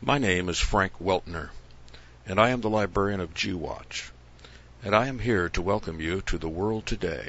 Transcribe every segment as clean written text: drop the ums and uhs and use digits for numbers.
My name is Frank Weltner, and I am the librarian of Jewwatch, and I am here to welcome you to the world today.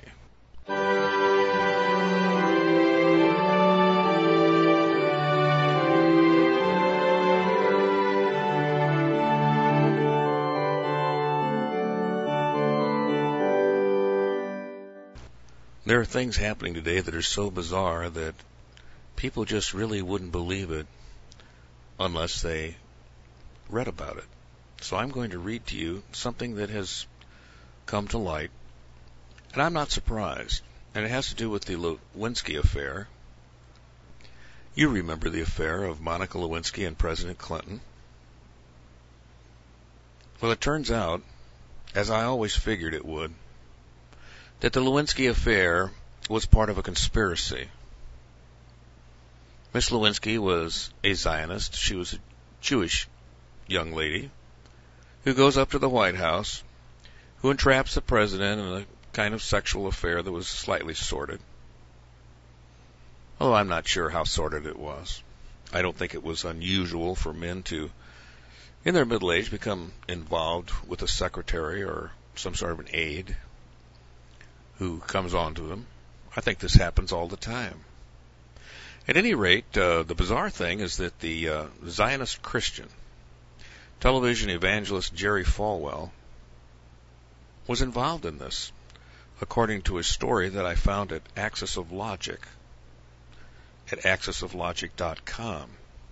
There are things happening today that are so bizarre that people just really wouldn't believe it unless they read about it. So I'm going to read to you something that has come to light, and I'm not surprised. And it has to do with the Lewinsky affair. You remember the affair of Monica Lewinsky and President Clinton. Well, it turns out, as I always figured it would, that the Lewinsky affair was part of a conspiracy. Miss Lewinsky was a Zionist. She was a Jewish young lady who goes up to the White House, who entraps the president in a kind of sexual affair that was slightly sordid. Although I'm not sure how sordid it was. I don't think it was unusual for men to, in their middle age, become involved with a secretary or some sort of an aide who comes on to them. I think this happens all the time. At any rate, the bizarre thing is that the Zionist Christian television evangelist Jerry Falwell was involved in this, according to a story that I found at Axis of Logic, at axisoflogic.com.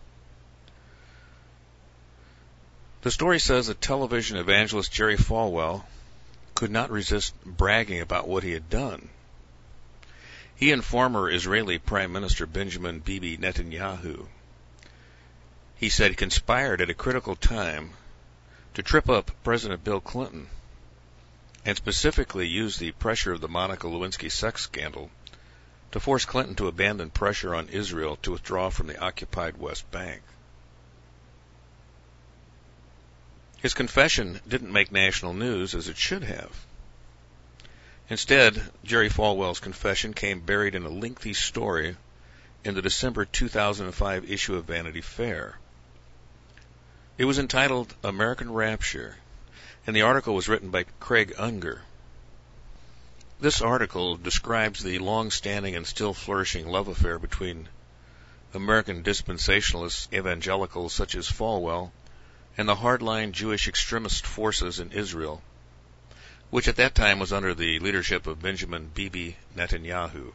The story says that television evangelist Jerry Falwell could not resist bragging about what he had done. He and former Israeli Prime Minister Benjamin Bibi Netanyahu, he said, conspired at a critical time to trip up President Bill Clinton, and specifically used the pressure of the Monica Lewinsky sex scandal to force Clinton to abandon pressure on Israel to withdraw from the occupied West Bank. His confession didn't make national news as it should have. Instead, Jerry Falwell's confession came buried in a lengthy story in the December 2005 issue of Vanity Fair. It was entitled American Rapture, and the article was written by Craig Unger. This article describes the long-standing and still flourishing love affair between American dispensationalist evangelicals such as Falwell and the hardline Jewish extremist forces in Israel, which at that time was under the leadership of Benjamin Bibi Netanyahu.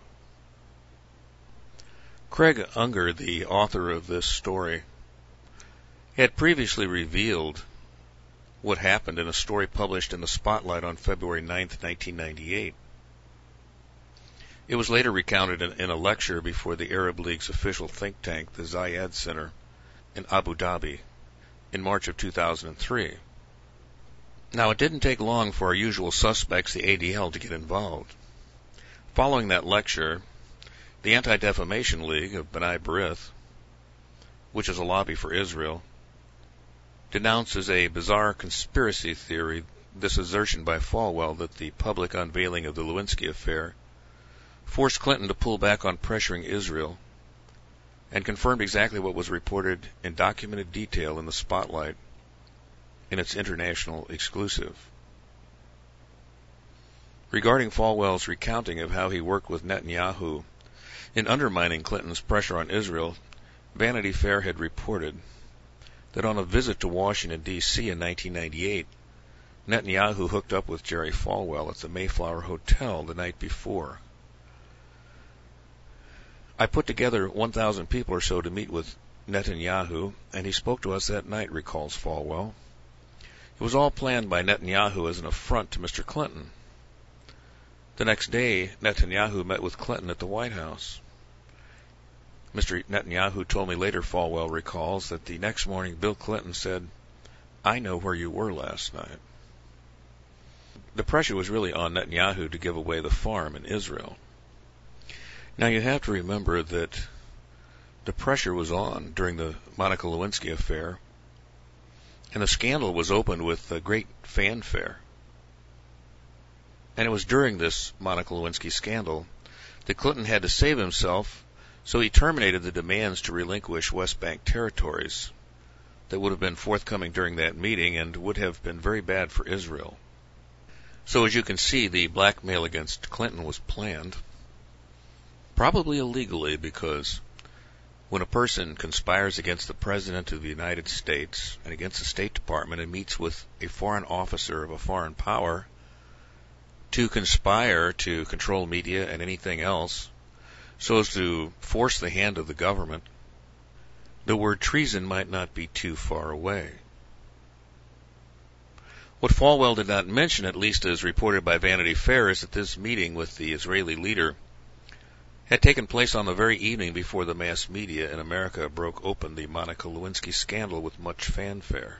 Craig Unger, the author of this story, had previously revealed what happened in a story published in the Spotlight on February 9, 1998. It was later recounted in a lecture before the Arab League's official think tank, the Zayed Center, in Abu Dhabi, in March of 2003. Now, it didn't take long for our usual suspects, the ADL, to get involved. Following that lecture, the Anti-Defamation League of B'nai B'rith, which is a lobby for Israel, denounced as a bizarre conspiracy theory this assertion by Falwell that the public unveiling of the Lewinsky affair forced Clinton to pull back on pressuring Israel, and confirmed exactly what was reported in documented detail in the Spotlight in its international exclusive. Regarding Falwell's recounting of how he worked with Netanyahu in undermining Clinton's pressure on Israel, Vanity Fair had reported that on a visit to Washington, D.C. in 1998, Netanyahu hooked up with Jerry Falwell at the Mayflower Hotel the night before. I put together 1,000 people or so to meet with Netanyahu, and he spoke to us that night, recalls Falwell. It was all planned by Netanyahu as an affront to Mr. Clinton. The next day, Netanyahu met with Clinton at the White House. Mr. Netanyahu told me later, Falwell recalls, that the next morning Bill Clinton said, "I know where you were last night." The pressure was really on Netanyahu to give away the farm in Israel. Now, you have to remember that the pressure was on during the Monica Lewinsky affair, and the scandal was opened with a great fanfare. And it was during this Monica Lewinsky scandal that Clinton had to save himself, so he terminated the demands to relinquish West Bank territories that would have been forthcoming during that meeting and would have been very bad for Israel. So as you can see, the blackmail against Clinton was planned, probably illegally, because when a person conspires against the President of the United States and against the State Department and meets with a foreign officer of a foreign power to conspire to control media and anything else so as to force the hand of the government, the word treason might not be too far away. What Falwell did not mention, at least as reported by Vanity Fair, is that this meeting with the Israeli leader had taken place on the very evening before the mass media in America broke open the Monica Lewinsky scandal with much fanfare.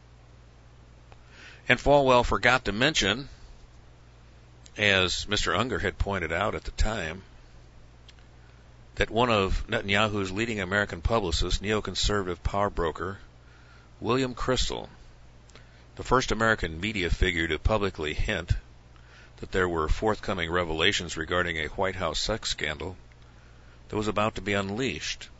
And Falwell forgot to mention, as Mr. Unger had pointed out at the time, that one of Netanyahu's leading American publicists, neoconservative power broker William Kristol, the first American media figure to publicly hint that there were forthcoming revelations regarding a White House sex scandal that was about to be unleashed.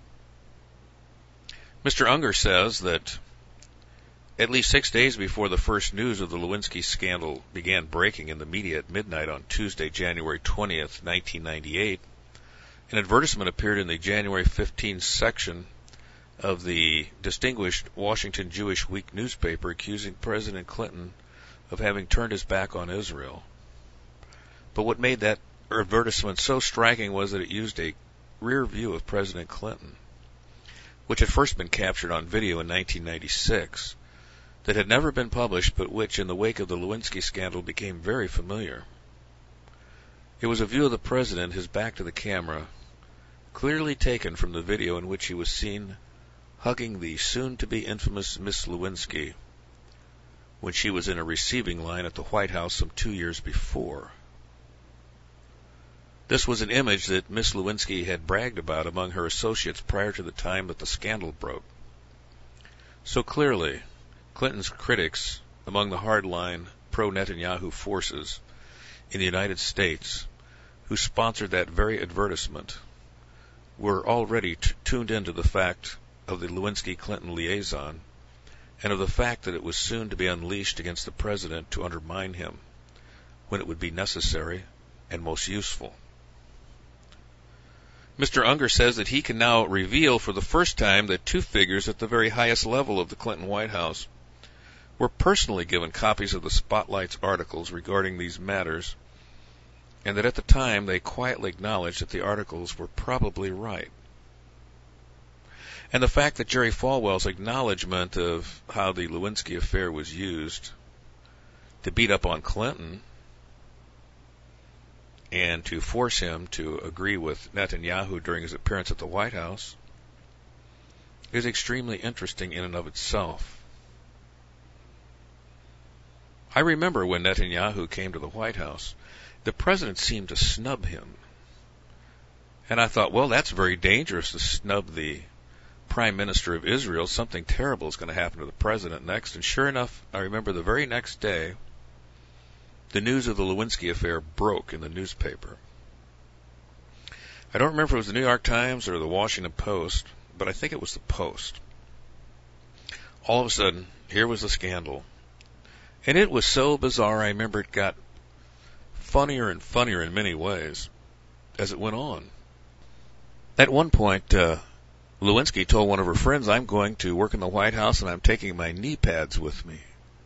Mr. Unger says that at least 6 days before the first news of the Lewinsky scandal began breaking in the media at midnight on Tuesday, January 20th, 1998, an advertisement appeared in the January 15th section of the distinguished Washington Jewish Week newspaper accusing President Clinton of having turned his back on Israel. But what made that advertisement so striking was that it used a rear view of President Clinton, which had first been captured on video in 1996, that had never been published, but which, in the wake of the Lewinsky scandal, became very familiar. It was a view of the President, his back to the camera, clearly taken from the video in which he was seen hugging the soon-to-be infamous Miss Lewinsky when she was in a receiving line at the White House some 2 years before. This was an image that Miss Lewinsky had bragged about among her associates prior to the time that the scandal broke. So clearly, Clinton's critics among the hardline pro-Netanyahu forces in the United States who sponsored that very advertisement were already tuned into the fact of the Lewinsky-Clinton liaison and of the fact that it was soon to be unleashed against the President to undermine him when it would be necessary and most useful. Mr. Unger says that he can now reveal for the first time that two figures at the very highest level of the Clinton White House were personally given copies of the Spotlight's articles regarding these matters, and that at the time they quietly acknowledged that the articles were probably right. And the fact that Jerry Falwell's acknowledgement of how the Lewinsky affair was used to beat up on Clinton and to force him to agree with Netanyahu during his appearance at the White House is extremely interesting in and of itself. I remember when Netanyahu came to the White House, the President seemed to snub him. And I thought, well, that's very dangerous to snub the Prime Minister of Israel. Something terrible is going to happen to the President next. And sure enough, I remember the very next day, the news of the Lewinsky affair broke in the newspaper. I don't remember if it was the New York Times or the Washington Post, but I think it was the Post. All of a sudden, here was the scandal. And it was so bizarre, I remember it got funnier and funnier in many ways as it went on. At one point, Lewinsky told one of her friends, "I'm going to work in the White House and I'm taking my knee pads with me."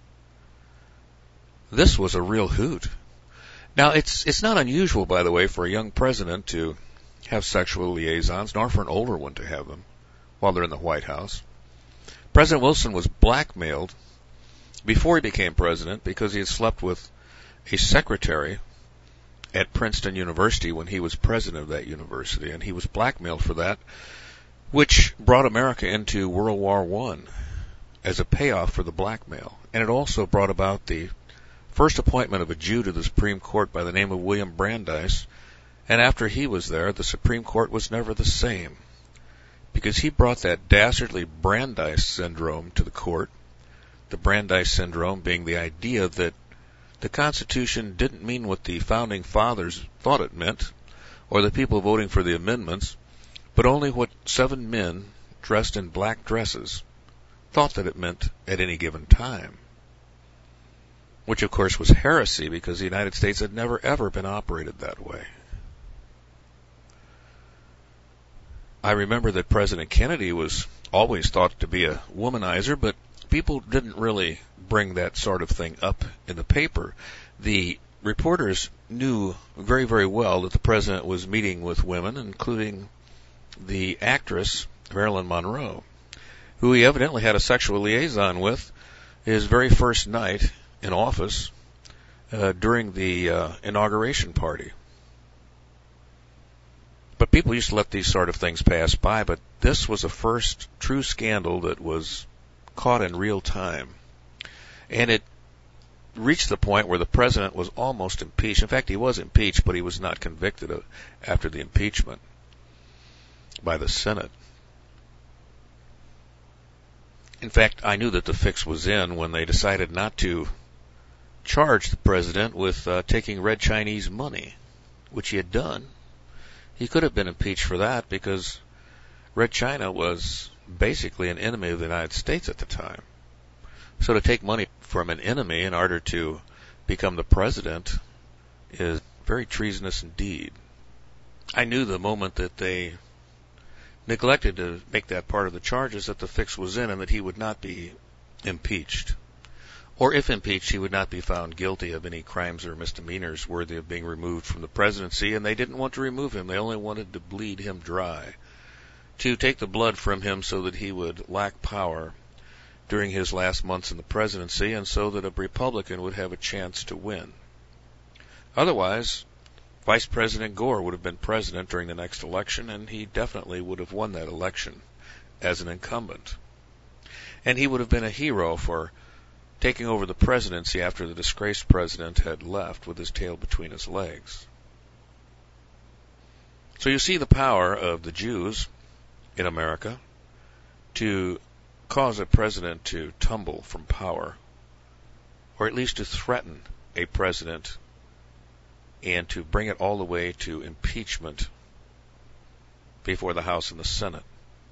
This was a real hoot. Now, it's not unusual, by the way, for a young president to have sexual liaisons, nor for an older one to have them while they're in the White House. President Wilson was blackmailed before he became president because he had slept with a secretary at Princeton University when he was president of that university, and he was blackmailed for that, which brought America into World War I as a payoff for the blackmail. And it also brought about the first appointment of a Jew to the Supreme Court by the name of William Brandeis, and after he was there, the Supreme Court was never the same, because he brought that dastardly Brandeis syndrome to the court, the Brandeis syndrome being the idea that the Constitution didn't mean what the Founding Fathers thought it meant, or the people voting for the amendments, but only what 7 men dressed in black dresses thought that it meant at any given time, which of course was heresy because the United States had never ever been operated that way. I remember that President Kennedy was always thought to be a womanizer, but people didn't really bring that sort of thing up in the paper. The reporters knew very, very well that the president was meeting with women, including the actress Marilyn Monroe, who he evidently had a sexual liaison with his very first night in office during the inauguration party. But people used to let these sort of things pass by, but this was the first true scandal that was caught in real time. And it reached the point where the president was almost impeached. In fact, he was impeached, but he was not convicted after the impeachment by the Senate. In fact, I knew that the fix was in when they decided not to charge the president with taking Red Chinese money, which he had done. He could have been impeached for that because Red China was basically an enemy of the United States at the time. So to take money from an enemy in order to become the president is very treasonous indeed. I knew the moment that they neglected to make that part of the charges that the fix was in and that he would not be impeached. Or if impeached, he would not be found guilty of any crimes or misdemeanors worthy of being removed from the presidency, and they didn't want to remove him. They only wanted to bleed him dry, to take the blood from him so that he would lack power during his last months in the presidency, and so that a Republican would have a chance to win. Otherwise, Vice President Gore would have been president during the next election, and he definitely would have won that election as an incumbent. And he would have been a hero for taking over the presidency after the disgraced president had left with his tail between his legs. So you see the power of the Jews in America to cause a president to tumble from power, or at least to threaten a president and to bring it all the way to impeachment before the House and the Senate.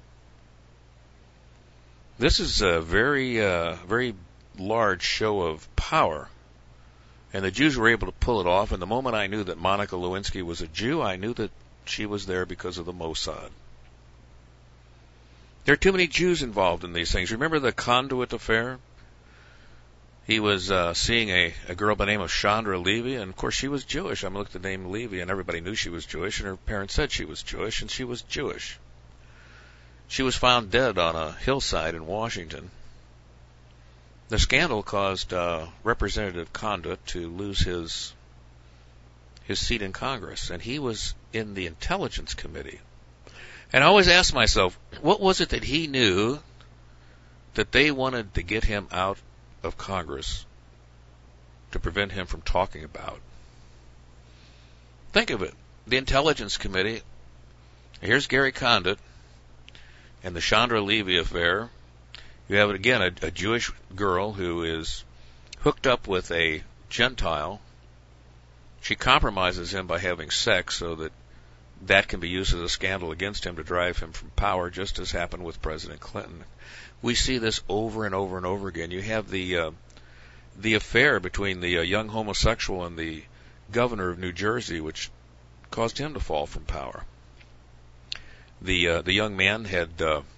This is a very large show of power, and the Jews were able to pull it off. And the moment I knew that Monica Lewinsky was a Jew, I knew that she was there because of the Mossad. There are too many Jews involved in these things. Remember the Conduit affair? He was seeing a girl by the name of Chandra Levy, and of course she was Jewish. I looked at the name Levy, and everybody knew she was Jewish, and her parents said she was Jewish, and she was Jewish. She was found dead on a hillside in Washington. The scandal caused Representative Conduit to lose his seat in Congress, and he was in the Intelligence Committee. And I always asked myself, what was it that he knew that they wanted to get him out of Congress to prevent him from talking about? Think of it. The Intelligence Committee, here's Gary Condit and the Chandra Levy affair. You have, again, a Jewish girl who is hooked up with a Gentile. She compromises him by having sex so that that can be used as a scandal against him to drive him from power, just as happened with President Clinton. We see this over and over and over again. You have the affair between the young homosexual and the governor of New Jersey, which caused him to fall from power. The young man had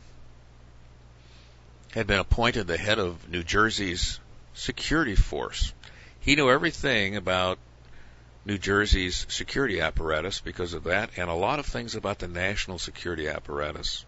been appointed the head of New Jersey's security force. He knew everything about New Jersey's security apparatus because of that, and a lot of things about the national security apparatus.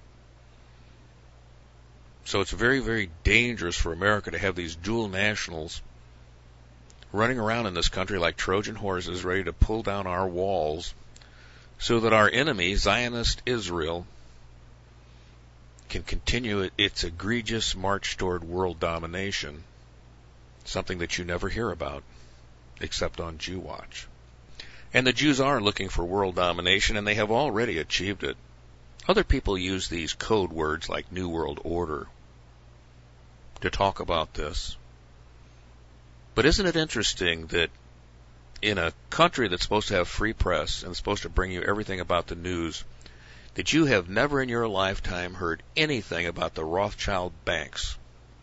So it's very, very dangerous for America to have these dual nationals running around in this country like Trojan horses ready to pull down our walls so that our enemy, Zionist Israel, can continue its egregious march toward world domination, something that you never hear about except on Jew Watch. And the Jews are looking for world domination, and they have already achieved it. Other people use these code words like New World Order to talk about this. But isn't it interesting that in a country that's supposed to have free press and supposed to bring you everything about the news, that you have never in your lifetime heard anything about the Rothschild banks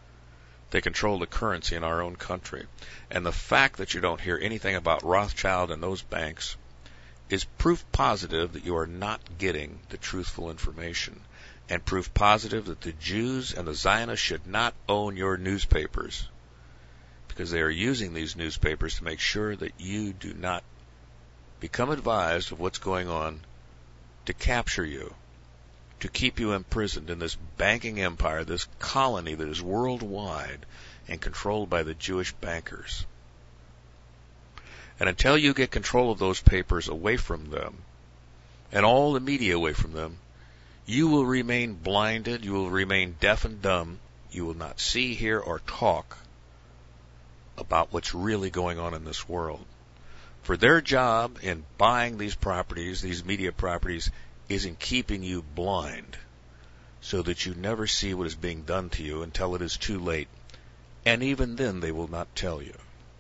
They control the currency in our own country. And the fact that you don't hear anything about Rothschild and those banks is proof positive that you are not getting the truthful information, and proof positive that the Jews and the Zionists should not own your newspapers, because they are using these newspapers to make sure that you do not become advised of what's going on, to capture you, to keep you imprisoned in this banking empire, this colony that is worldwide and controlled by the Jewish bankers. And until you get control of those papers away from them, and all the media away from them, you will remain blinded, you will remain deaf and dumb, you will not see, hear, or talk about what's really going on in this world. For their job in buying these properties, these media properties, is in keeping you blind, so that you never see what is being done to you until it is too late. And even then they will not tell you.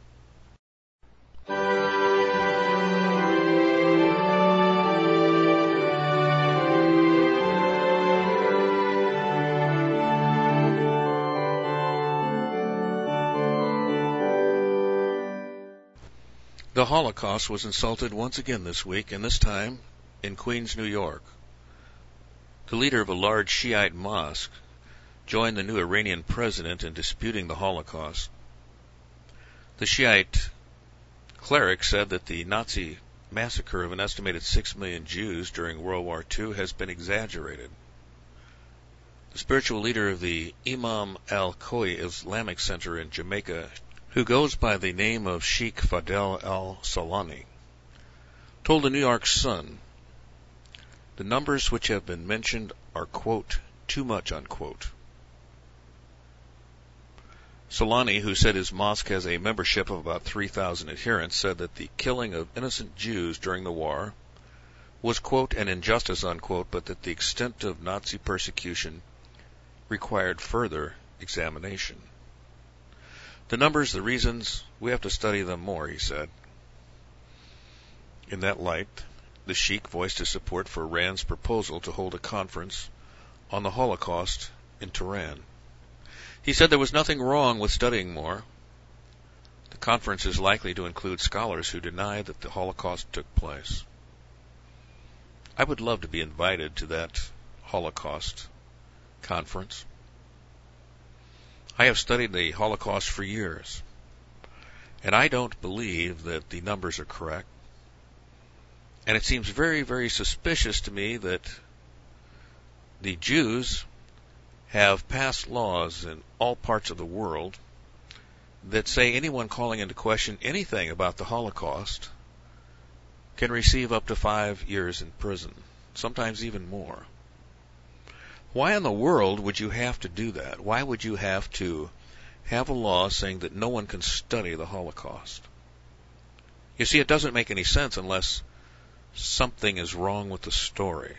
The Holocaust was insulted once again this week, and this time in Queens, New York. The leader of a large Shiite mosque joined the new Iranian president in disputing the Holocaust. The Shiite cleric said that the Nazi massacre of an estimated 6 million Jews during World War II has been exaggerated. The spiritual leader of the Imam al-Khoi Islamic Center in Jamaica, who goes by the name of Sheikh Fadel al-Salani, told the New York Sun, "The numbers which have been mentioned are, quote, too much, unquote." Salani, who said his mosque has a membership of about 3,000 adherents, said that the killing of innocent Jews during the war was, quote, an injustice, unquote, but that the extent of Nazi persecution required further examination. The numbers, the reasons, we have to study them more, he said. In that light, the Sheikh voiced his support for Iran's proposal to hold a conference on the Holocaust in Tehran. He said there was nothing wrong with studying more. The conference is likely to include scholars who deny that the Holocaust took place. I would love to be invited to that Holocaust conference. I have studied the Holocaust for years, and I don't believe that the numbers are correct. And it seems very, very suspicious to me that the Jews have passed laws in all parts of the world that say anyone calling into question anything about the Holocaust can receive up to 5 years in prison, sometimes even more. Why in the world would you have to do that? Why would you have to have a law saying that no one can study the Holocaust? You see, it doesn't make any sense unless something is wrong with the story.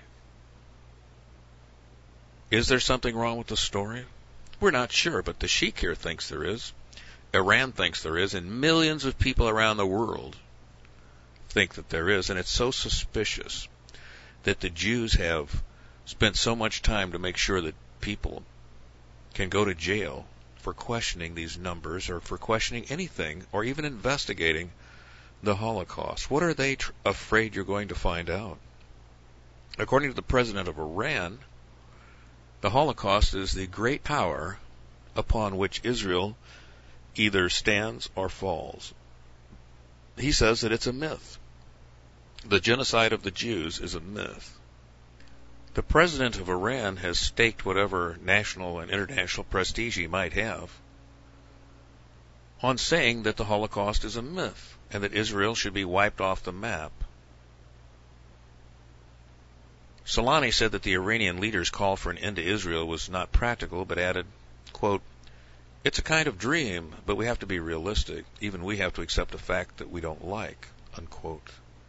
Is there something wrong with the story? We're not sure, but the Sheikh here thinks there is. Iran thinks there is, and millions of people around the world think that there is, and it's so suspicious that the Jews have spent so much time to make sure that people can go to jail for questioning these numbers or for questioning anything or even investigating the Holocaust. What are they afraid you're going to find out? According to the president of Iran, the Holocaust is the great power upon which Israel either stands or falls. He says that it's a myth. The genocide of the Jews is a myth. The president of Iran has staked whatever national and international prestige he might have on saying that the Holocaust is a myth and that Israel should be wiped off the map. Salani said that the Iranian leader's call for an end to Israel was not practical, but added, quote, "It's a kind of dream, but we have to be realistic. Even we have to accept the fact that we don't like," unquote.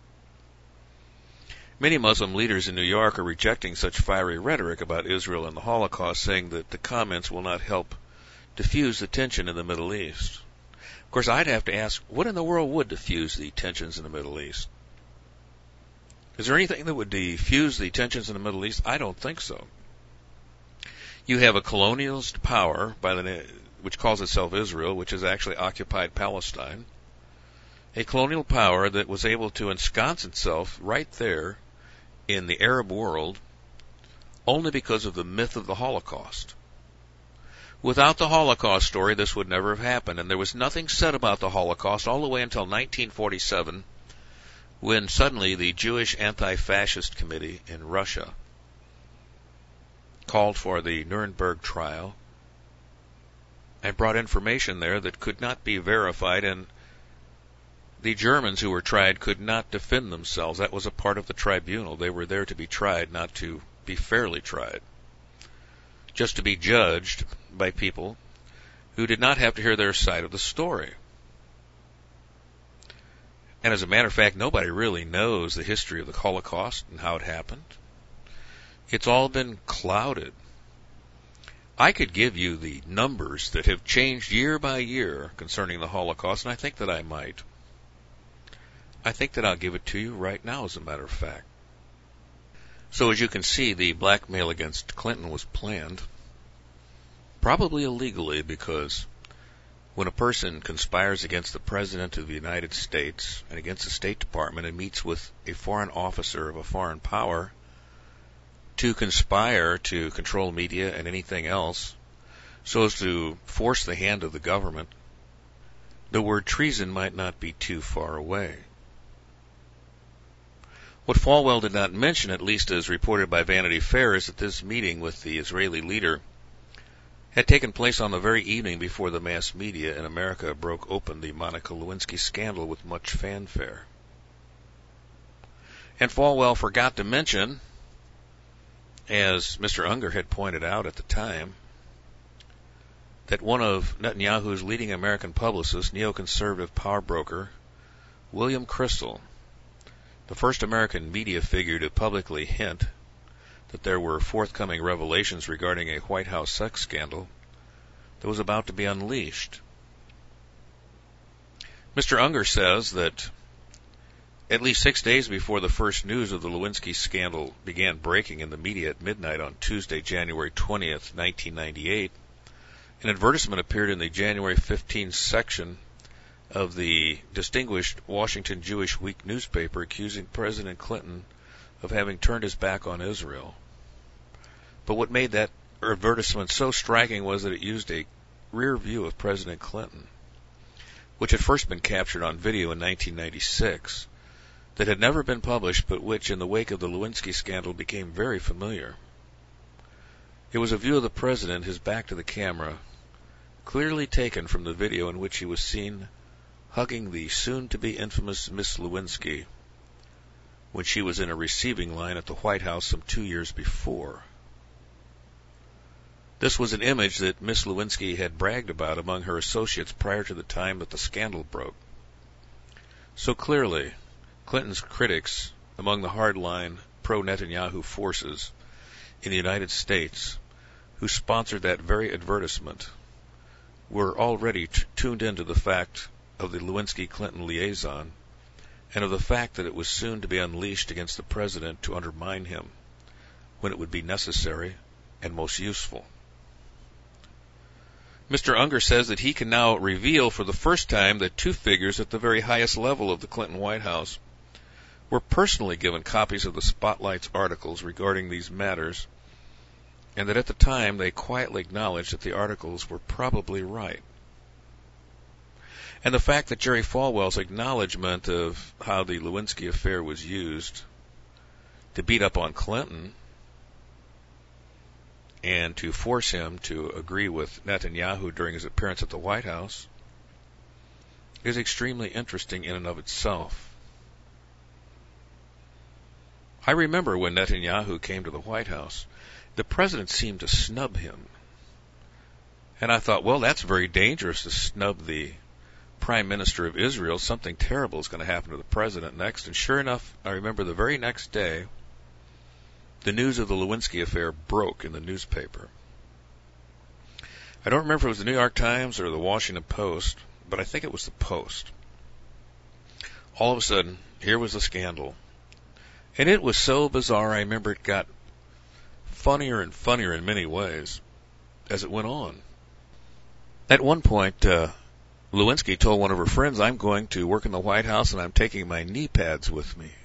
Many Muslim leaders in New York are rejecting such fiery rhetoric about Israel and the Holocaust, saying that the comments will not help diffuse the tension in the Middle East. Of course, I'd have to ask, what in the world would diffuse the tensions in the Middle East? Is there anything that would diffuse the tensions in the Middle East? I don't think so. You have a colonialist power which calls itself Israel, which has actually occupied Palestine, a colonial power that was able to ensconce itself right there in the Arab world only because of the myth of the Holocaust. Without the Holocaust story, this would never have happened, and there was nothing said about the Holocaust all the way until 1947, when suddenly the Jewish Anti-Fascist Committee in Russia called for the Nuremberg trial and brought information there that could not be verified, and the Germans who were tried could not defend themselves. That was a part of the tribunal. They were there to be tried, not to be fairly tried, just to be judged by people who did not have to hear their side of the story. And as a matter of fact, nobody really knows the history of the Holocaust and how it happened. It's all been clouded. I could give you the numbers that have changed year by year concerning the Holocaust, and I think that I might. I think that I'll give it to you right now, as a matter of fact. So as you can see, the blackmail against Clinton was planned, probably illegally, because when a person conspires against the President of the United States and against the State Department and meets with a foreign officer of a foreign power to conspire to control media and anything else so as to force the hand of the government, the word treason might not be too far away. What Falwell did not mention, at least as reported by Vanity Fair, is that this meeting with the Israeli leader had taken place on the very evening before the mass media in America broke open the Monica Lewinsky scandal with much fanfare. And Falwell forgot to mention, as Mr. Unger had pointed out at the time, that one of Netanyahu's leading American publicists, neoconservative power broker William Kristol, the first American media figure to publicly hint that there were forthcoming revelations regarding a White House sex scandal that was about to be unleashed. Mr. Unger says that at least 6 days before the first news of the Lewinsky scandal began breaking in the media at midnight on Tuesday, January 20th, 1998, an advertisement appeared in the January 15th section of the distinguished Washington Jewish Week newspaper accusing President Clinton of having turned his back on Israel. But what made that advertisement so striking was that it used a rear view of President Clinton, which had first been captured on video in 1996, that had never been published, but which, in the wake of the Lewinsky scandal, became very familiar. It was a view of the president, his back to the camera, clearly taken from the video in which he was seen hugging the soon-to-be infamous Miss Lewinsky when she was in a receiving line at the White House some 2 years before. This was an image that Miss Lewinsky had bragged about among her associates prior to the time that the scandal broke. So clearly, Clinton's critics among the hardline pro-Netanyahu forces in the United States who sponsored that very advertisement were already tuned into the fact of the Lewinsky-Clinton liaison and of the fact that it was soon to be unleashed against the president to undermine him when it would be necessary and most useful. Mr. Unger says that he can now reveal for the first time that two figures at the very highest level of the Clinton White House were personally given copies of the Spotlight's articles regarding these matters, and that at the time they quietly acknowledged that the articles were probably right. And the fact that Jerry Falwell's acknowledgement of how the Lewinsky affair was used to beat up on Clinton and to force him to agree with Netanyahu during his appearance at the White House is extremely interesting in and of itself. I remember when Netanyahu came to the White House, the president seemed to snub him. And I thought, well, that's very dangerous to snub the Prime Minister of Israel. Something terrible is going to happen to the president next. And sure enough, I remember the very next day, the news of the Lewinsky affair broke in the newspaper. I don't remember if it was the New York Times or the Washington Post, but I think it was the Post. All of a sudden, here was the scandal. And it was so bizarre, I remember it got funnier and funnier in many ways as it went on. At one point, Lewinsky told one of her friends, "I'm going to work in the White House and I'm taking my knee pads with me."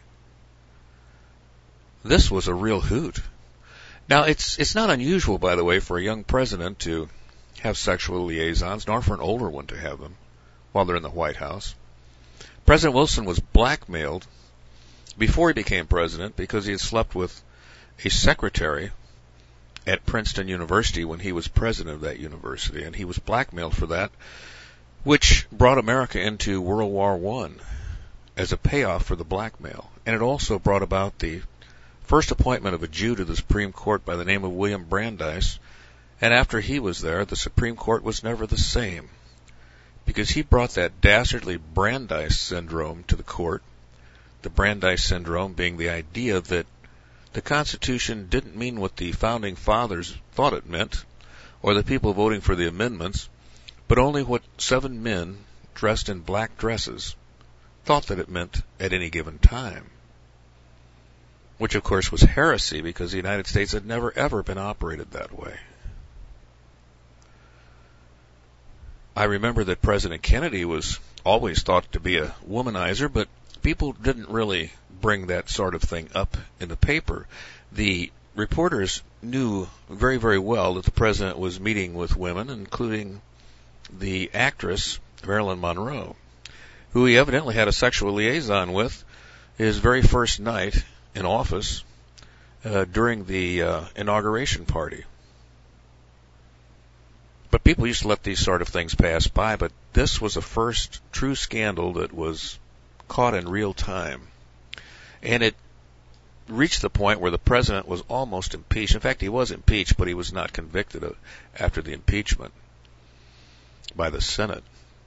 This was a real hoot. Now, it's not unusual, by the way, for a young president to have sexual liaisons, nor for an older one to have them while they're in the White House. President Wilson was blackmailed before he became president because he had slept with a secretary at Princeton University when he was president of that university, and he was blackmailed for that, which brought America into World War I as a payoff for the blackmail. And it also brought about the first appointment of a Jew to the Supreme Court by the name of William Brandeis, and after he was there, the Supreme Court was never the same, because he brought that dastardly Brandeis syndrome to the court, the Brandeis syndrome being the idea that the Constitution didn't mean what the Founding Fathers thought it meant, or the people voting for the amendments, but only what 7 men dressed in black dresses thought that it meant at any given time. Which, of course, was heresy because the United States had never, ever been operated that way. I remember that President Kennedy was always thought to be a womanizer, but people didn't really bring that sort of thing up in the paper. The reporters knew very, very well that the president was meeting with women, including the actress Marilyn Monroe, who he evidently had a sexual liaison with his very first night in office during the inauguration party. But people used to let these sort of things pass by, but this was the first true scandal that was caught in real time. And it reached the point where the president was almost impeached. In fact, he was impeached, but he was not convicted after the impeachment by the Senate.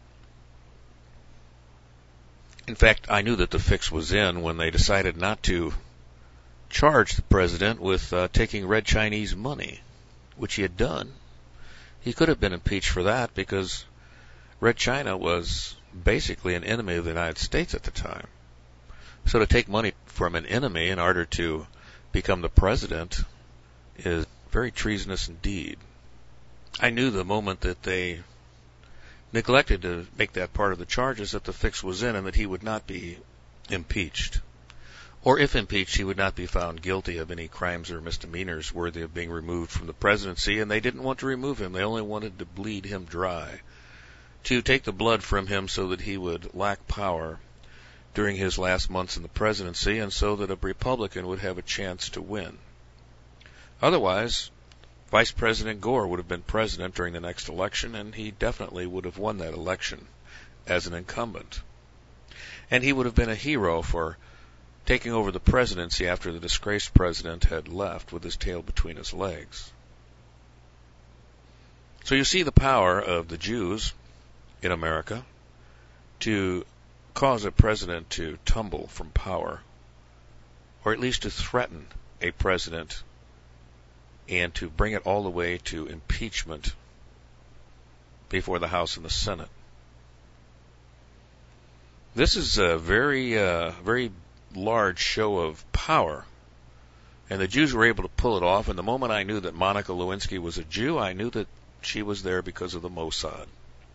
In fact, I knew that the fix was in when they decided not to charge the president with taking Red Chinese money, which he had done. He could have been impeached for that because Red China was basically an enemy of the United States at the time. So to take money from an enemy in order to become the president is very treasonous indeed. I knew the moment that they neglected to make that part of the charges that the fix was in and that he would not be impeached. Or if impeached, he would not be found guilty of any crimes or misdemeanors worthy of being removed from the presidency, and they didn't want to remove him. They only wanted to bleed him dry, to take the blood from him so that he would lack power during his last months in the presidency, and so that a Republican would have a chance to win. Otherwise, Vice President Gore would have been president during the next election, and he definitely would have won that election as an incumbent. And he would have been a hero for taking over the presidency after the disgraced president had left with his tail between his legs. So you see the power of the Jews in America to cause a president to tumble from power, or at least to threaten a president and to bring it all the way to impeachment before the House and the Senate. This is a very large show of power, and the Jews were able to pull it off. And the moment I knew that Monica Lewinsky was a Jew, I knew that she was there because of the Mossad.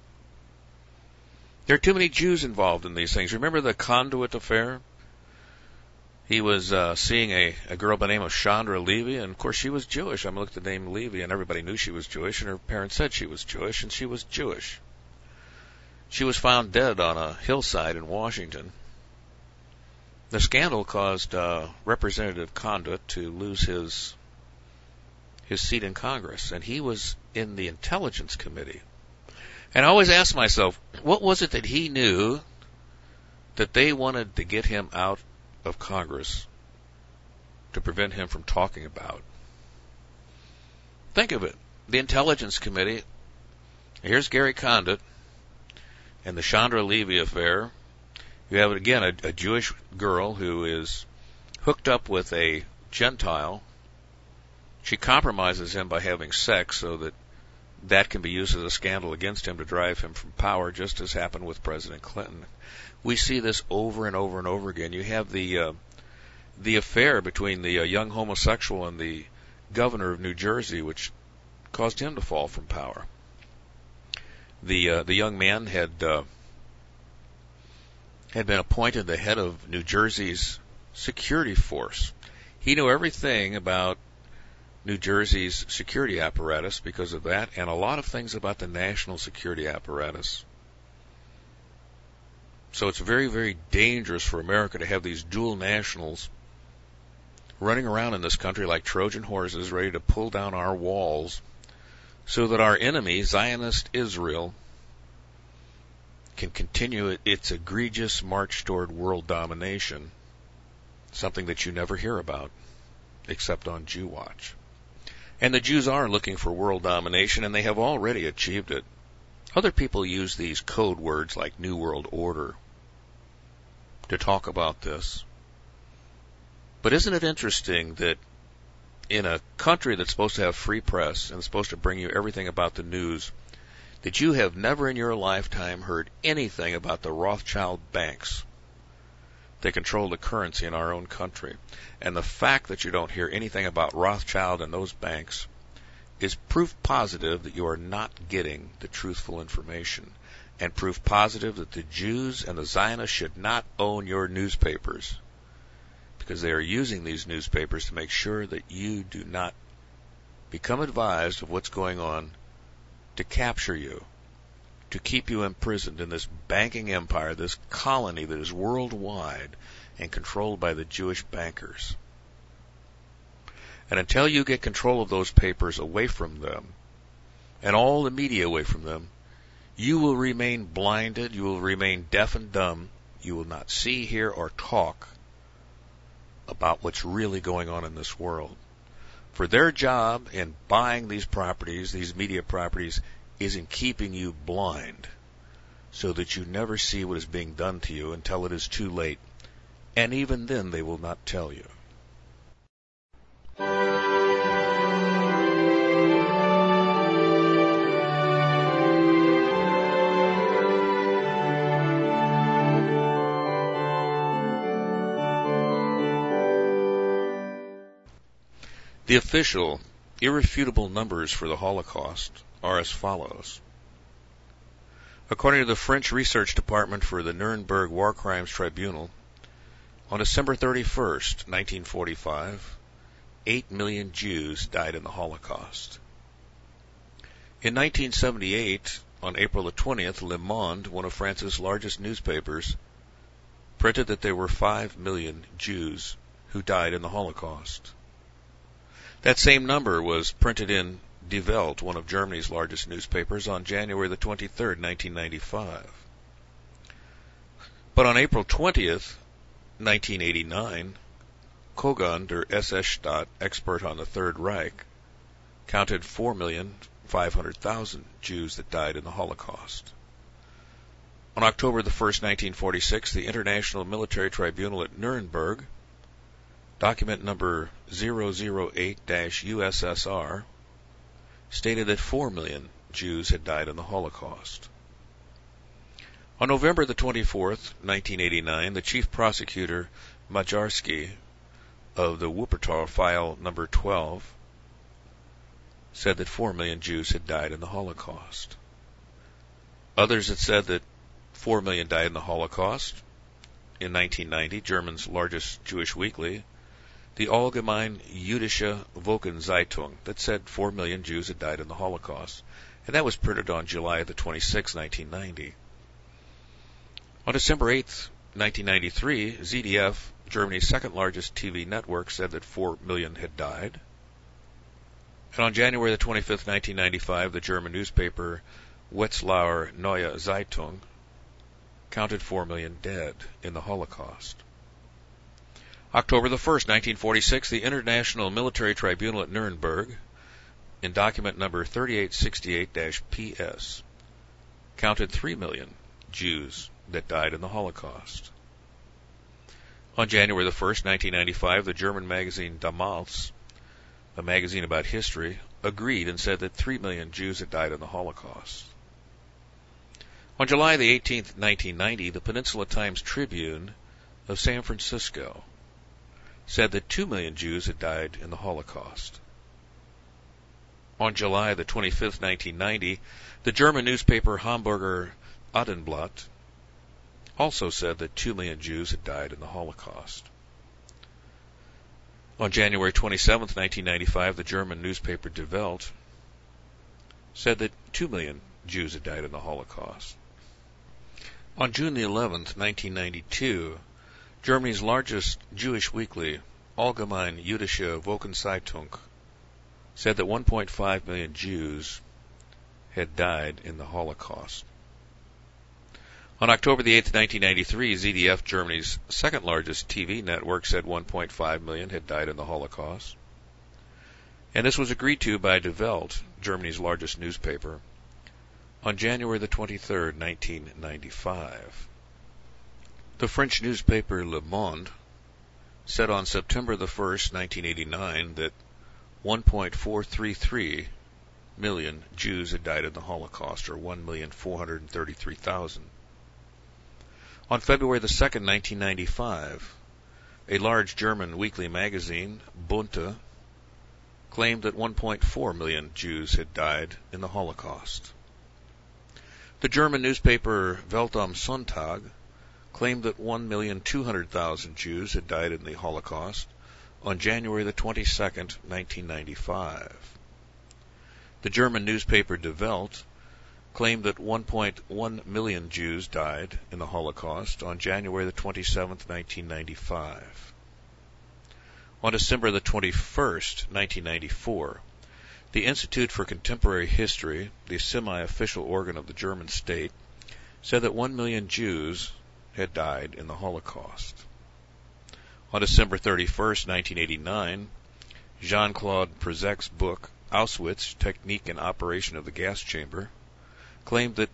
There are too many Jews involved in these things. Remember the Conduit affair? He was seeing a girl by the name of Chandra Levy, and of course she was Jewish. I looked at the name Levy, and everybody knew she was Jewish, and her parents said she was Jewish, and she was Jewish. She was found dead on a hillside in Washington. The scandal caused Representative Conduit to lose his seat in Congress, and he was in the Intelligence Committee. And I always asked myself, what was it that he knew that they wanted to get him out of Congress to prevent him from talking about? Think of it. The Intelligence Committee, here's Gary Condit and the Chandra Levy affair. You have, again, a Jewish girl who is hooked up with a Gentile. She compromises him by having sex so that can be used as a scandal against him to drive him from power, just as happened with President Clinton. We see this over and over and over again. You have the affair between the young homosexual and the governor of New Jersey, which caused him to fall from power. The young man had been appointed the head of New Jersey's security force. He knew everything about New Jersey's security apparatus because of that, and a lot of things about the national security apparatus. So it's very, very dangerous for America to have these dual nationals running around in this country like Trojan horses, ready to pull down our walls so that our enemy, Zionist Israel, can continue its egregious march toward world domination, something that you never hear about except on Jew Watch. And the Jews are looking for world domination, and they have already achieved it. Other people use these code words like New World Order to talk about this. But isn't it interesting that in a country that's supposed to have free press and supposed to bring you everything about the news, that you have never in your lifetime heard anything about the Rothschild banks that control the currency in our own country? And the fact that you don't hear anything about Rothschild and those banks is proof positive that you are not getting the truthful information, and proof positive that the Jews and the Zionists should not own your newspapers, because they are using these newspapers to make sure that you do not become advised of what's going on, to capture you, to keep you imprisoned in this banking empire, this colony that is worldwide and controlled by the Jewish bankers. And until you get control of those papers away from them, and all the media away from them, you will remain blinded, you will remain deaf and dumb, you will not see, hear, or talk about what's really going on in this world. For their job in buying these properties, these media properties, is in keeping you blind so that you never see what is being done to you until it is too late. And even then they will not tell you. The official, irrefutable numbers for the Holocaust are as follows. According to the French Research Department for the Nuremberg War Crimes Tribunal, on December 31st, 1945, 8 million Jews died in the Holocaust. In 1978, on April the 20th, Le Monde, one of France's largest newspapers, printed that there were 5 million Jews who died in the Holocaust. That same number was printed in Die Welt, one of Germany's largest newspapers, on January the 23rd, 1995. But on April 20th, 1989, Kogan, der SS-Staat, expert on the Third Reich, counted 4,500,000 Jews that died in the Holocaust. On October the 1st, 1946, the International Military Tribunal at Nuremberg, document number 008-USSR, stated that 4 million Jews had died in the Holocaust. On November the 24th, 1989, the chief prosecutor, Majarski, of the Wuppertal File number 12, said that 4 million Jews had died in the Holocaust. Others had said that 4 million died in the Holocaust. In 1990, Germany's largest Jewish weekly, the Allgemeine Jüdische Wochenzeitung, that said 4 million Jews had died in the Holocaust, and that was printed on July the 26th, 1990. On December 8th, 1993, ZDF, Germany's second largest TV network, said that 4 million had died. And on January the 25th, 1995, the German newspaper Wetzlarer Neue Zeitung counted 4 million dead in the Holocaust. October the 1st, 1946, the International Military Tribunal at Nuremberg, in document number 3868-PS, counted 3 million Jews that died in the Holocaust. On January the 1st, 1995, the German magazine Damals, a magazine about history, agreed and said that 3 million Jews had died in the Holocaust. On July the 18th, 1990, the Peninsula Times-Tribune of San Francisco said that 2 million Jews had died in the Holocaust. On July the 25th, 1990, the German newspaper Hamburger Abendblatt also said that 2 million Jews had died in the Holocaust. On January 27, 1995, the German newspaper Die Welt said that 2 million Jews had died in the Holocaust. On June the 11th, 1992, Germany's largest Jewish weekly, Allgemeine Jüdische Wochenzeitung, said that 1.5 million Jews had died in the Holocaust. On October the 8th, 1993, ZDF, Germany's second largest TV network, said 1.5 million had died in the Holocaust. And this was agreed to by Die Welt, Germany's largest newspaper, on January the 23rd, 1995. The French newspaper Le Monde said on September the 1st, 1989, that 1.433 million Jews had died in the Holocaust, or 1,433,000. On February the 2nd, 1995, a large German weekly magazine, Bunte, claimed that 1.4 million Jews had died in the Holocaust. The German newspaper Welt am Sonntag claimed that 1,200,000 Jews had died in the Holocaust on January the 22nd, 1995. The German newspaper Die Welt claimed that 1.1 million Jews died in the Holocaust on January the 27th, 1995. On December the 21st, 1994, the Institute for Contemporary History, the semi-official organ of the German state, said that 1 million Jews had died in the Holocaust. On December 31st, 1989, Jean-Claude Prezek's book, Auschwitz, Technique and Operation of the Gas Chamber, claimed that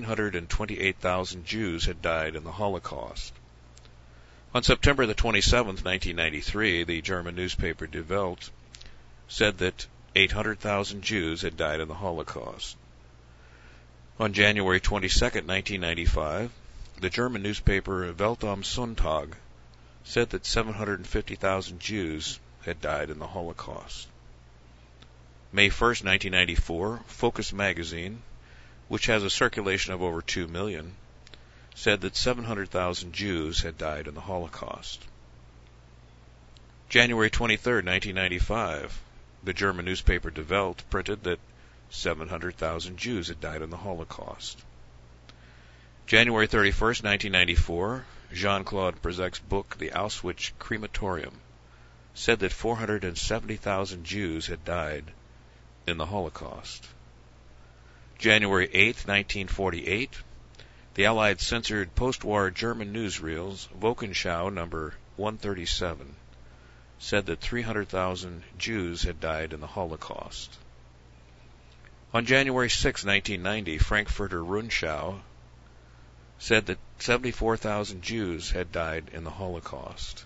928,000 Jews had died in the Holocaust. On September the 27th, 1993, the German newspaper Die Welt said that 800,000 Jews had died in the Holocaust. On January 22, 1995, the German newspaper Welt am Sonntag said that 750,000 Jews had died in the Holocaust. May 1, 1994, Focus magazine, which has a circulation of over 2 million, said that 700,000 Jews had died in the Holocaust. January 23, 1995, the German newspaper Die Welt printed that 700,000 Jews had died in the Holocaust. January 31, 1994, Jean-Claude Prezek's book, The Auschwitz Crematorium, said that 470,000 Jews had died in the Holocaust. January 8, 1948, the Allied censored post-war German newsreels, Wochenschau number 137, said that 300,000 Jews had died in the Holocaust. On January 6, 1990, Frankfurter Rundschau said that 74,000 Jews had died in the Holocaust.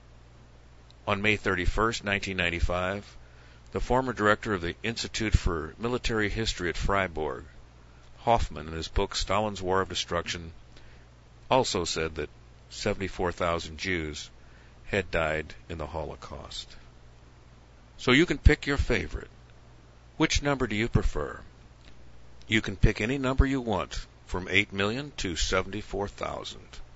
On May 31, 1995, the former director of the Institute for Military History at Freiburg, Hoffman, in his book Stalin's War of Destruction, also said that 74,000 Jews had died in the Holocaust. So you can pick your favorite. Which number do you prefer? You can pick any number you want, from 8 million to 74,000.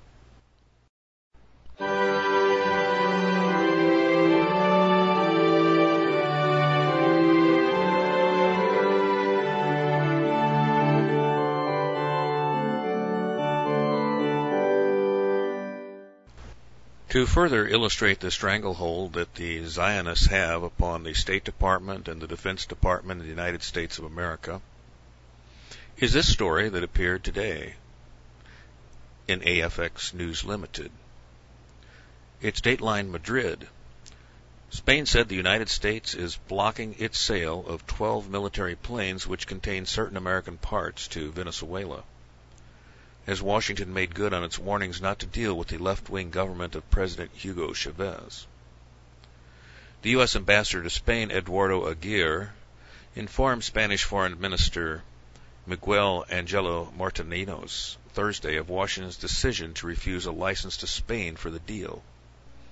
To further illustrate the stranglehold that the Zionists have upon the State Department and the Defense Department of the United States of America, is this story that appeared today in AFX News Limited. It's Dateline Madrid. Spain said the United States is blocking its sale of 12 military planes which contain certain American parts to Venezuela, as Washington made good on its warnings not to deal with the left-wing government of President Hugo Chavez. The U.S. ambassador to Spain, Eduardo Aguirre, informed Spanish Foreign Minister Miguel Angelo Martininos Thursday of Washington's decision to refuse a license to Spain for the deal.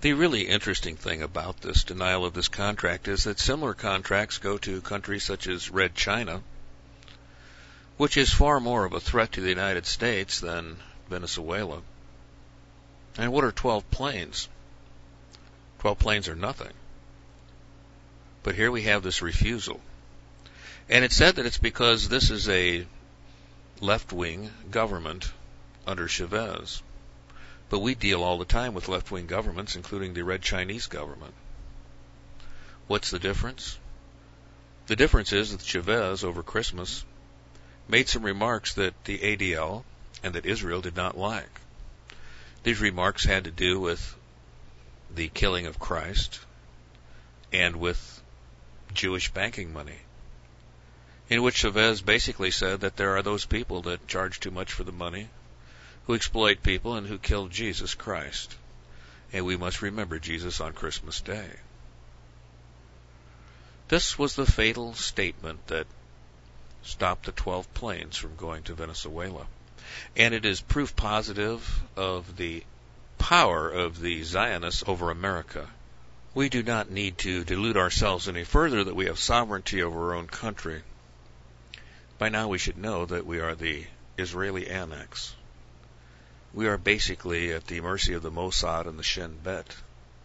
The really interesting thing about this denial of this contract is that similar contracts go to countries such as Red China, which is far more of a threat to the United States than Venezuela. And what are 12 planes? 12 planes are nothing. But here we have this refusal. And it's said that it's because this is a left-wing government under Chavez. But we deal all the time with left-wing governments, including the Red Chinese government. What's the difference? The difference is that Chavez, over Christmas, made some remarks that the ADL and that Israel did not like. These remarks had to do with the killing of Christ and with Jewish banking money, in which Chavez basically said that there are those people that charge too much for the money, who exploit people, and who killed Jesus Christ. And we must remember Jesus on Christmas Day. This was the fatal statement that stopped the 12 planes from going to Venezuela. And it is proof positive of the power of the Zionists over America. We do not need to delude ourselves any further that we have sovereignty over our own country. By now we should know that we are the Israeli annex. We are basically at the mercy of the Mossad and the Shin Bet,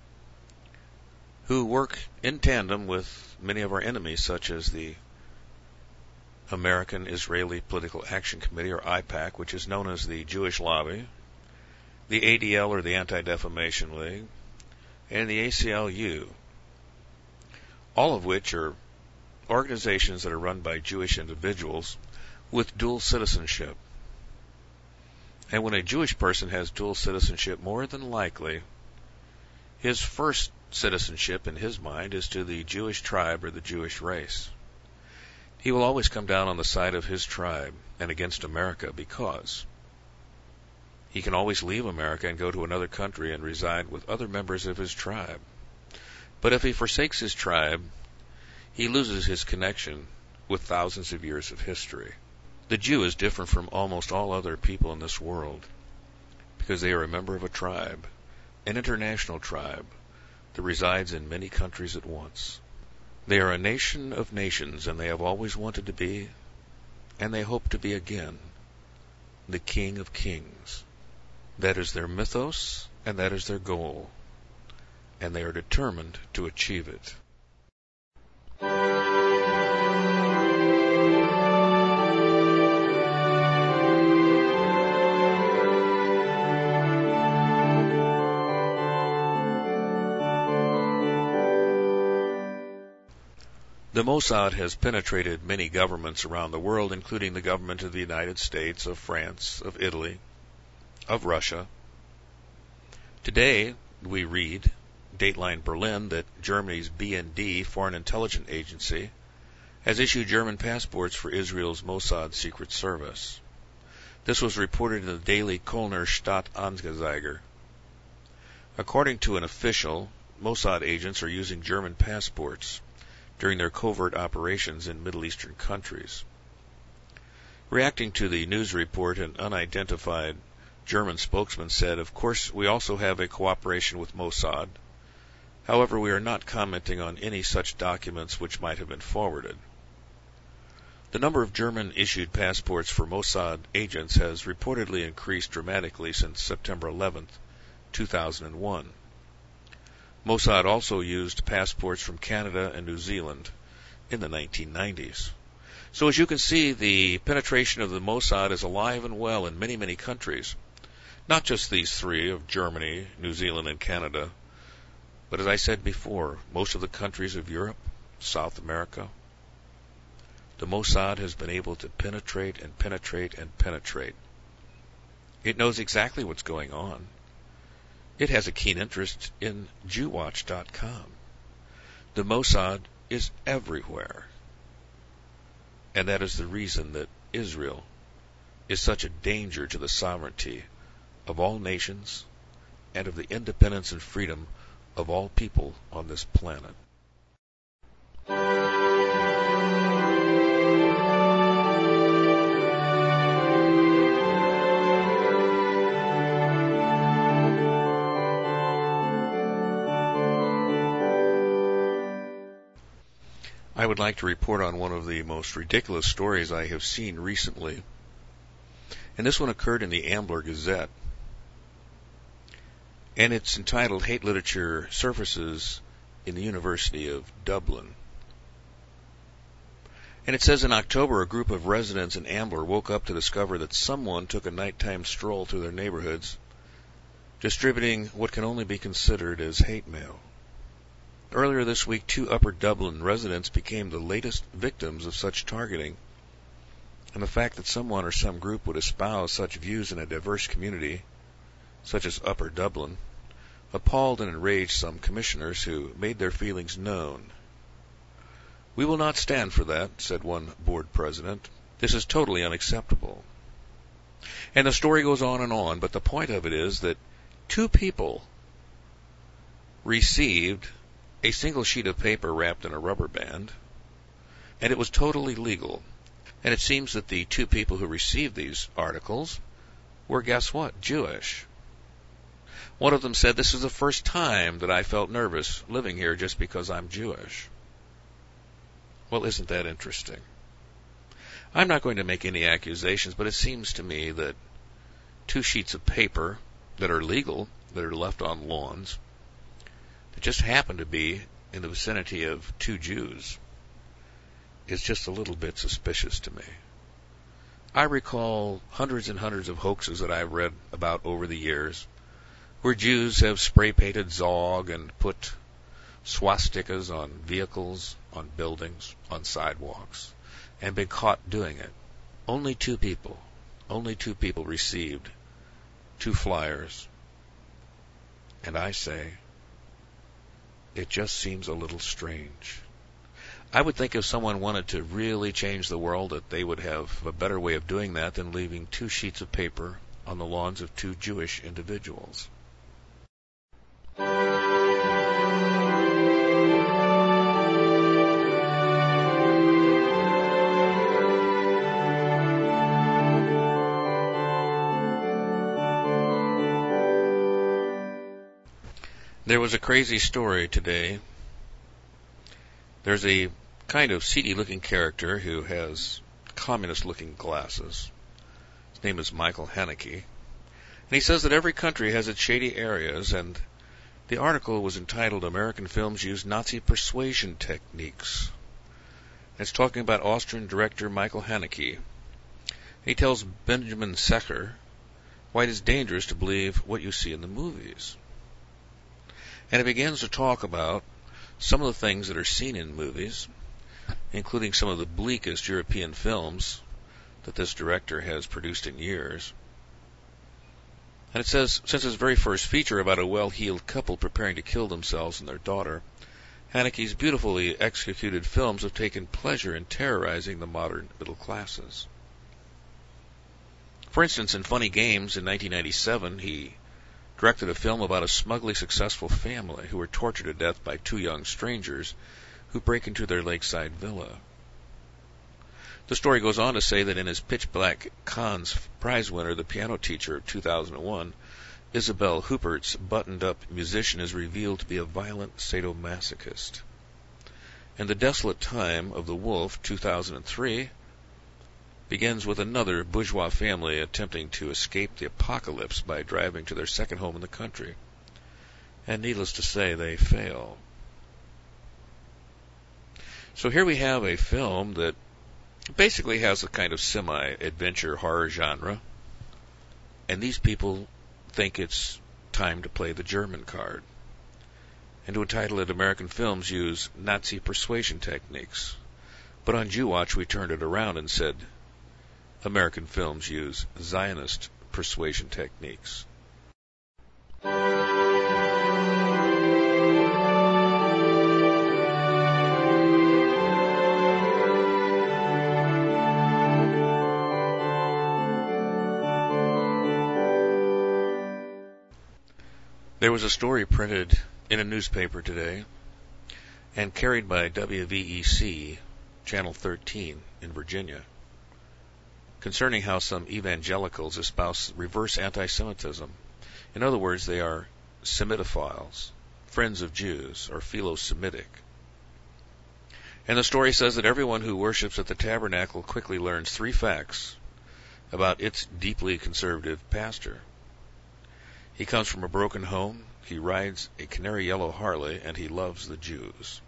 who work in tandem with many of our enemies, such as the American Israeli Political Action Committee, or AIPAC, which is known as the Jewish Lobby, the ADL, or the Anti-Defamation League, and the ACLU, all of which are organizations that are run by Jewish individuals with dual citizenship. And when a Jewish person has dual citizenship, more than likely, his first citizenship in his mind is to the Jewish tribe or the Jewish race. He will always come down on the side of his tribe and against America, because he can always leave America and go to another country and reside with other members of his tribe. But if he forsakes his tribe, he loses his connection with thousands of years of history. The Jew is different from almost all other people in this world because they are a member of a tribe, an international tribe that resides in many countries at once. They are a nation of nations, and they have always wanted to be, and they hope to be again, the King of Kings. That is their mythos, and that is their goal, and they are determined to achieve it. The Mossad has penetrated many governments around the world, including the government of the United States, of France, of Italy, of Russia. Today, we read, Dateline Berlin, that Germany's BND, Foreign Intelligence Agency, has issued German passports for Israel's Mossad Secret Service. This was reported in the daily Kölner Stadtanzeiger. According to an official, Mossad agents are using German passports during their covert operations in Middle Eastern countries. Reacting to the news report, an unidentified German spokesman said, "Of course, we also have a cooperation with Mossad. However, we are not commenting on any such documents which might have been forwarded." The number of German-issued passports for Mossad agents has reportedly increased dramatically since September 11, 2001. Mossad also used passports from Canada and New Zealand in the 1990s. So as you can see, the penetration of the Mossad is alive and well in many, many countries. Not just these three of Germany, New Zealand, and Canada, but as I said before, most of the countries of Europe, South America. The Mossad has been able to penetrate and penetrate and penetrate. It knows exactly what's going on. It has a keen interest in JewWatch.com. The Mossad is everywhere. And that is the reason that Israel is such a danger to the sovereignty of all nations and of the independence and freedom of all people on this planet. I would like to report on one of the most ridiculous stories I have seen recently. And this one occurred in the Ambler Gazette. And it's entitled Hate Literature Surfaces in the University of Dublin. And it says in October, a group of residents in Ambler woke up to discover that someone took a nighttime stroll through their neighborhoods, distributing what can only be considered as hate mail. Earlier this week, 2 Upper Dublin residents became the latest victims of such targeting, and the fact that someone or some group would espouse such views in a diverse community, such as Upper Dublin, appalled and enraged some commissioners who made their feelings known. "We will not stand for that," said one board president. "This is totally unacceptable." And the story goes on, but the point of it is that 2 people received a single sheet of paper wrapped in a rubber band, and it was totally legal. And it seems that the 2 people who received these articles were, guess what, Jewish. One of them said, "This is the first time that I felt nervous living here just because I'm Jewish." Well, isn't that interesting? I'm not going to make any accusations, but it seems to me that 2 sheets of paper that are legal, that are left on lawns, that just happen to be in the vicinity of 2 Jews, is just a little bit suspicious to me. I recall hundreds and hundreds of hoaxes that I've read about over the years, where Jews have spray-painted Zog and put swastikas on vehicles, on buildings, on sidewalks, and been caught doing it. Only 2 people received 2 flyers. And I say, it just seems a little strange. I would think if someone wanted to really change the world that they would have a better way of doing that than leaving 2 sheets of paper on the lawns of 2 Jewish individuals. There was a crazy story today. There's a kind of seedy-looking character who has communist-looking glasses. His name is Michael Haneke. And he says that every country has its shady areas, and the article was entitled American Films Use Nazi Persuasion Techniques. And it's talking about Austrian director Michael Haneke. He tells Benjamin Secher why it is dangerous to believe what you see in the movies. And it begins to talk about some of the things that are seen in movies, including some of the bleakest European films that this director has produced in years. And it says, since his very first feature about a well-heeled couple preparing to kill themselves and their daughter, Haneke's beautifully executed films have taken pleasure in terrorizing the modern middle classes. For instance, in Funny Games in 1997, he directed a film about a smugly successful family who were tortured to death by 2 young strangers who break into their lakeside villa. The story goes on to say that in his Pitch Black Cannes prize winner, The Piano Teacher of 2001, Isabelle Huppert's buttoned-up musician is revealed to be a violent sadomasochist. And The Desolate Time of the Wolf, 2003, begins with another bourgeois family attempting to escape the apocalypse by driving to their second home in the country. And needless to say, they fail. So here we have a film that basically has a kind of semi-adventure horror genre, and these people think it's time to play the German card. And to entitle it American Films Use Nazi Persuasion Techniques. But on Jewwatch we turned it around and said, American Films Use Zionist Persuasion Techniques. There was a story printed in a newspaper today and carried by WVEC, Channel 13 in Virginia, concerning how some evangelicals espouse reverse anti-Semitism. In other words, they are Semitophiles, friends of Jews, or philo-Semitic. And the story says that everyone who worships at the tabernacle quickly learns 3 facts about its deeply conservative pastor. He comes from a broken home, he rides a canary yellow Harley, and he loves the Jews.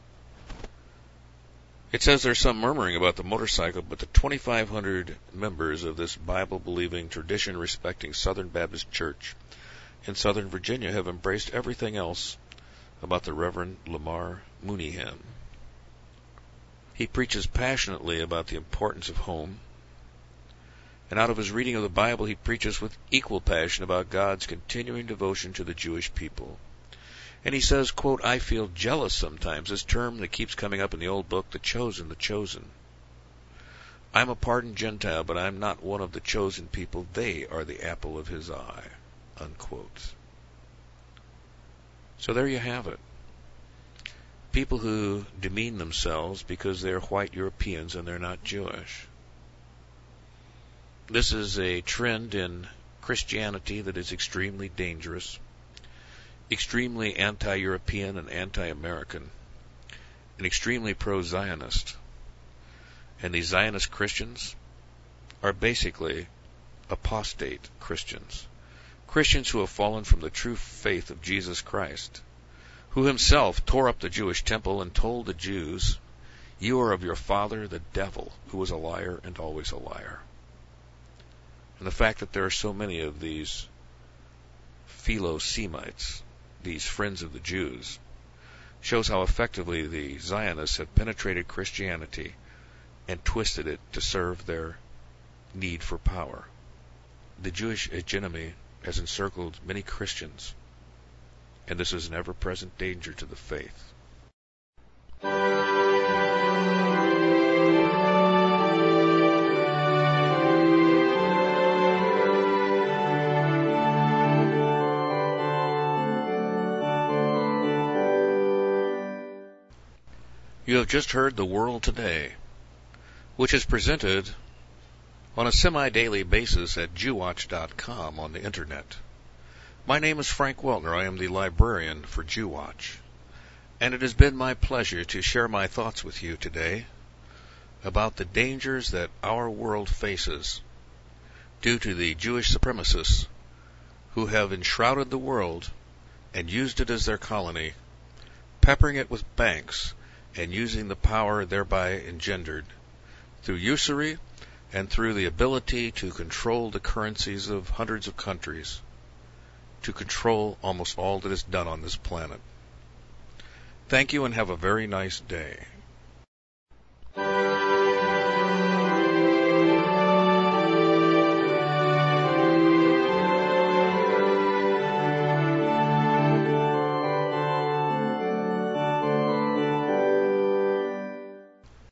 It says there's some murmuring about the motorcycle, but the 2,500 members of this Bible-believing, tradition-respecting Southern Baptist Church in Southern Virginia have embraced everything else about the Reverend Lamar Mooneyham. He preaches passionately about the importance of home, and out of his reading of the Bible, he preaches with equal passion about God's continuing devotion to the Jewish people. And he says, quote, "I feel jealous sometimes," this term that keeps coming up in the old book, the chosen, the chosen. "I'm a pardoned Gentile, but I'm not one of the chosen people. They are the apple of his eye," unquote. So there you have it. People who demean themselves because they're white Europeans and they're not Jewish. This is a trend in Christianity that is extremely dangerous, extremely anti-European and anti-American, and extremely pro-Zionist. And these Zionist Christians are basically apostate Christians. Christians who have fallen from the true faith of Jesus Christ, who himself tore up the Jewish temple and told the Jews, "You are of your father, the devil, who was a liar and always a liar." And the fact that there are so many of these Philo-Semites, these friends of the Jews, shows how effectively the Zionists have penetrated Christianity and twisted it to serve their need for power. The Jewish hegemony has encircled many Christians, and this is an ever-present danger to the faith. You have just heard The World Today, which is presented on a semi-daily basis at JewWatch.com on the Internet. My name is Frank Weltner. I am the librarian for JewWatch, and it has been my pleasure to share my thoughts with you today about the dangers that our world faces due to the Jewish supremacists who have enshrouded the world and used it as their colony, peppering it with banks and using the power thereby engendered through usury and through the ability to control the currencies of hundreds of countries, to control almost all that is done on this planet. Thank you and have a very nice day.